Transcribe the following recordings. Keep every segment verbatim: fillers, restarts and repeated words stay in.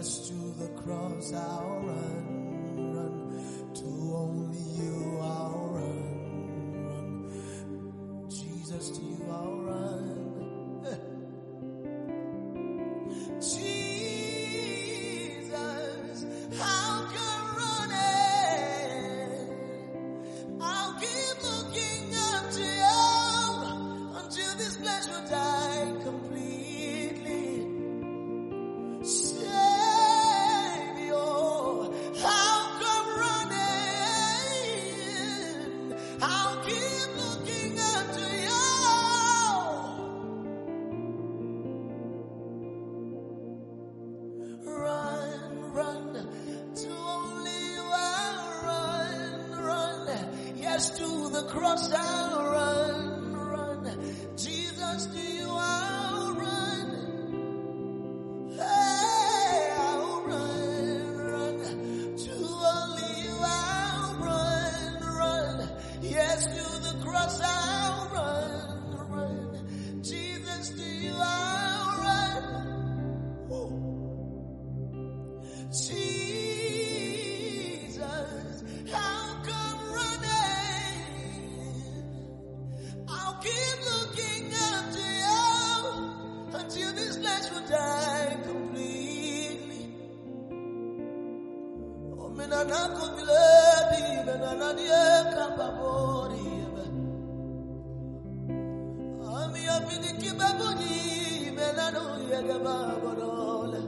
Yes, to the cross I'll run, run. To only you I'll run, run. Jesus, to you I'll run. Jesus, I'll come running. I'll keep looking up to you until this flesh will die completely. Savior, I'll come running. I'll keep looking up to you. Run, run, to only you I'll run, run. Yes, to the cross I'll run, run. Jesus, to you I'll run. Hey, I'll run, run. To only you I'll run, run. Yes, to the cross I'll run, run. Jesus, to you I'll run. Whoa. Jesus, I'll come running. I'll keep looking up to you until this flesh will die completely. Oh, me na na ko biledi, me na na die kapabori. Ami apidi kibabuni, me na no yega babodole.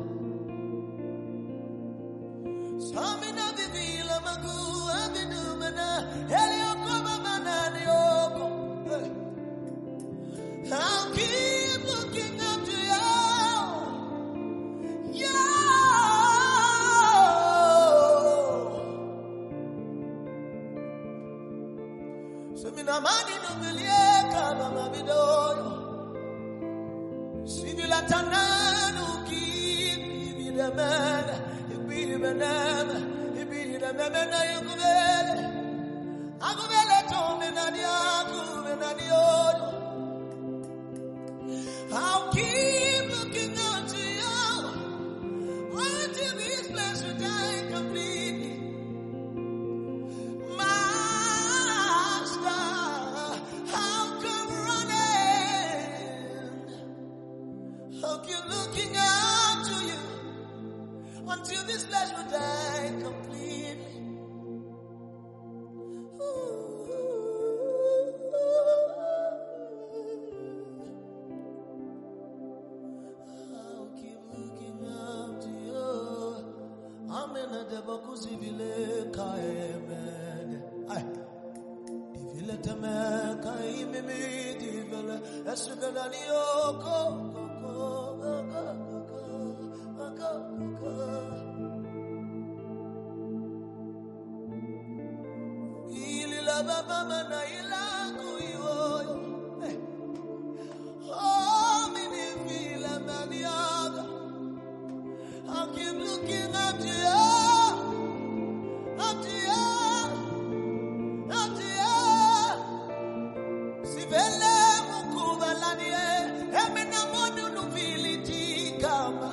Samina bibila magu abinu mana helioko mama yoko. I'll keep looking up to you. Yeah. Samina mani no bilieka mama bidoyo. Sibila tananu keep ibile mena. Benema, ibida memena yukubele, akubele tome nani aku menani odo. I'll keep looking up to you until this flesh will die completely. Master, I'll come running. I'll keep looking up to you until this flesh will die completely. I'll keep looking up to you. Amen. Debakuzi vile kaemen. Ay, divile teme kaimi mi divile esugani oko oko oko oko. Ili la baba mana ila kuiwoyo. Oh, mini vila maniaga. I'll keep looking up to you, up to you, up to you. Sivele mukuba lanie, emena monu nuvili tikama.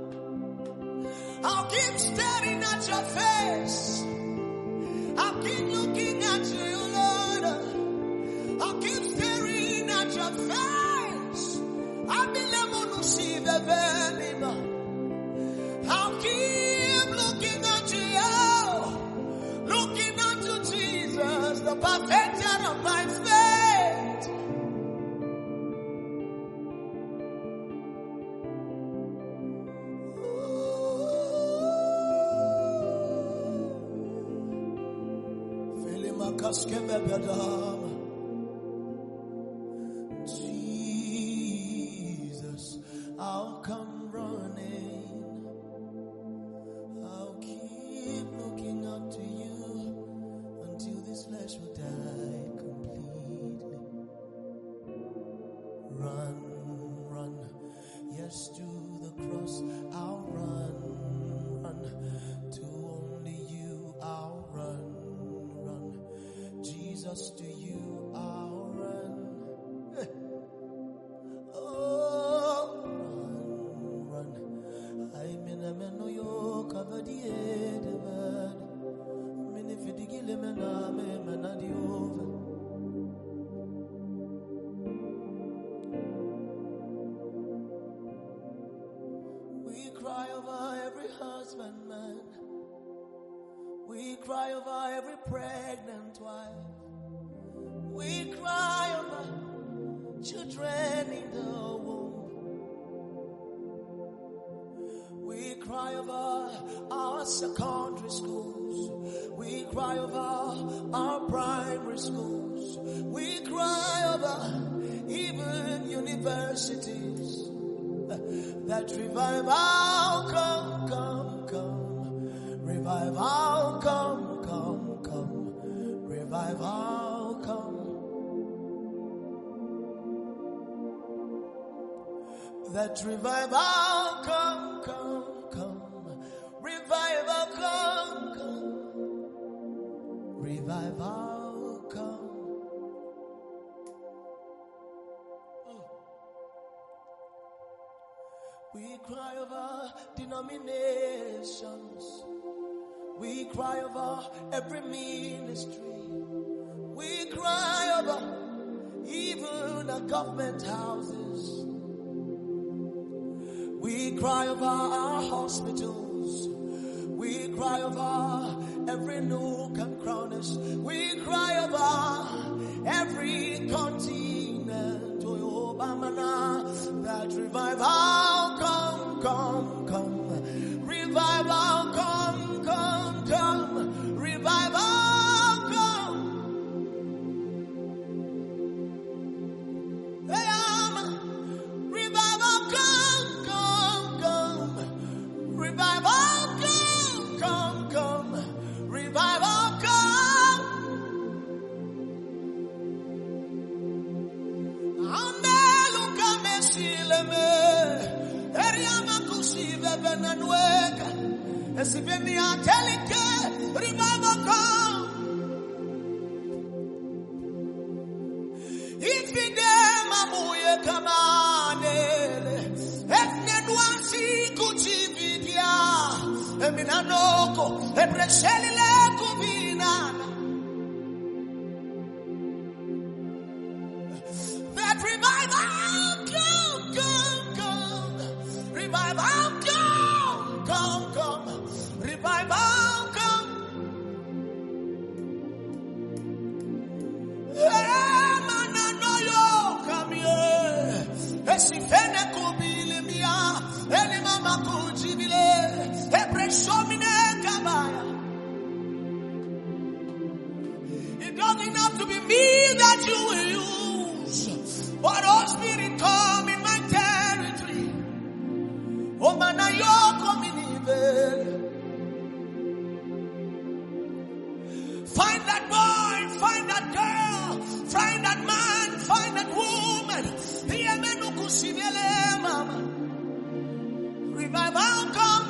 I'll keep staring at your face. I'll keep looking at you, Lord. I'll keep staring at your face. I'll be lemon see the venima. I'll keep looking at you, looking unto Jesus, the perfecter of my faith. Jesus, I'll come running. I'll keep looking up to you until this flesh will die completely. Run, run, yes, to the cross I'll run, run, to only you I'll run, run, Jesus, to you I'll run. Oh, run, run, I'm in a menu. We cry over every husband, man. We cry over every pregnant wife. We cry over children in the womb. We cry over our secondary schools. We cry over our primary schools. We cry over even universities. That revival come, come, come. Revival come, come, come. Revival come. That revival come, come, come. Revival come, come. Revival come. We cry over denominations. We cry over every ministry. We cry over even the government houses. We cry over our hospitals. We cry over every nook and crannies. We cry over every continent. That revival come, come, come. Revival come, come, come. Revival come. Hey, um, revival come, come, come. Revival come, come, come. Revival come. Amen. Revival come. If them amuye kamanele, efne duansi kuchividia, eminanoko, ebresheli le kuvinana. That revival come, come, come. Revival come, come, come. Revival come. Eh, mananoyo come here. Esifene kubili mia, eni mama kujibile, ebreshomine kabaya. It doesn't have to be me that you will use. But oh Spirit, come in my territory. Oh man, I come in. Find that boy, find that girl, find that man, find that woman. Revival come.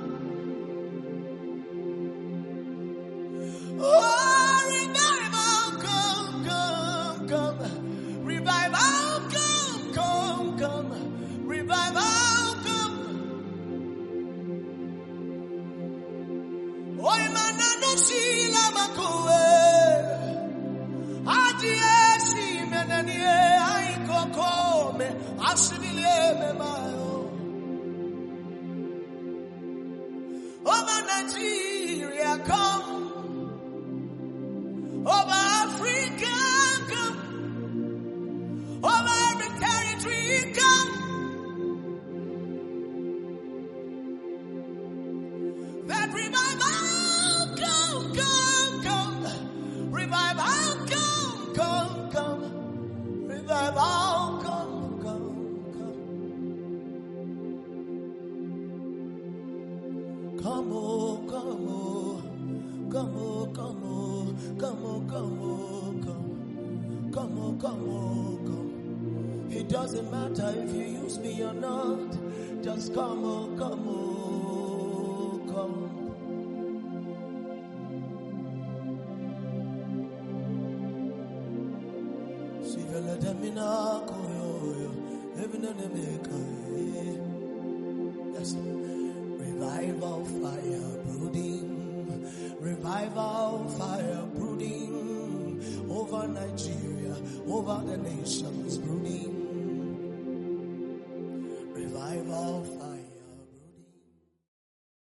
Oh, revival come, come, come. Revival come, come, come. Revival come. Oi manano sila makuwe. Adiesi menanie aikokome. Asibile me mayo. Over Nigeria come. Over Africa come. Over every territory come. That revival come, come, come. Revival come, come, come. Revival come, come, come. Come on, come on, come on, come on, come on, come on, come, come on, come on, come. It doesn't matter if you use me or not. Just come on, come on, come. See the letter me na koyo, heaven and America. Yes. Revival fire brooding, revival fire brooding over Nigeria, over the nations brooding.